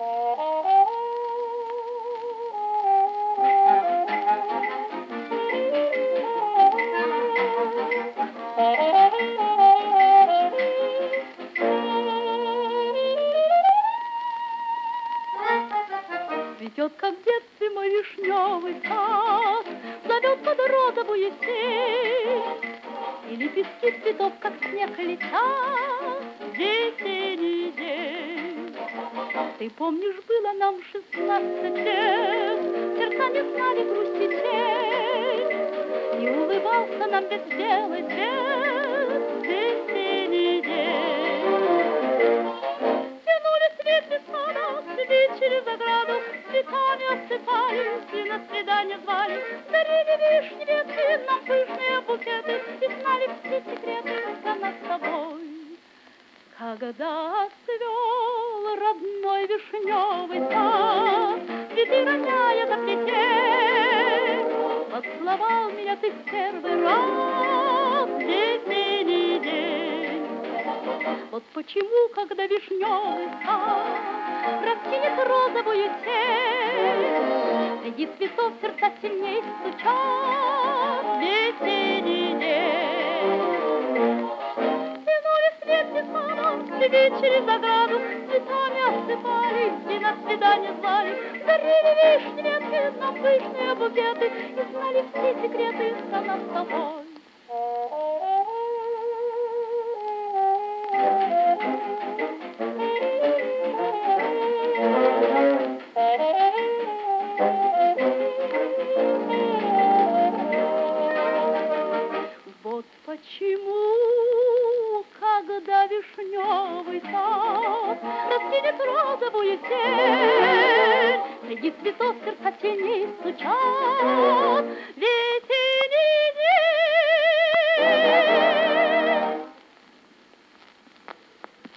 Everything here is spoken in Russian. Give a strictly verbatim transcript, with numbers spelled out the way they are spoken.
Цветет, как в детстве мой вишневый сад, зовет под розовую сеть, и лепестки цветов, как снег, летят в весенний день. Ты помнишь, было нам шестнадцать лет, сердца не знали грусти тень, и улыбался нам безделый свет в весенний день. Тянули цветы сада, шли через ограду, цветами осыпались и на свидание звали. Дарили вишни ветки, нам пышные букеты, и знали все секреты за нас с тобой. Когда цвел родной вишневый сад, цветы роняя за плетень, поцеловал меня ты в первый раз в весенний день. Вот почему, когда вишневый сад раскинет розовую тень, среди цветов сердца сильней стучат в весенний день. Тянули ветки сада, шли через ограду, цветами осыпались и на свидание звали. Дарили вишни ветки, нам пышные букеты, и знали все секреты за нас с тобой. Вот почему, когда вишневый сад раскинет розовую тень, среди цветов сердца теней стучат.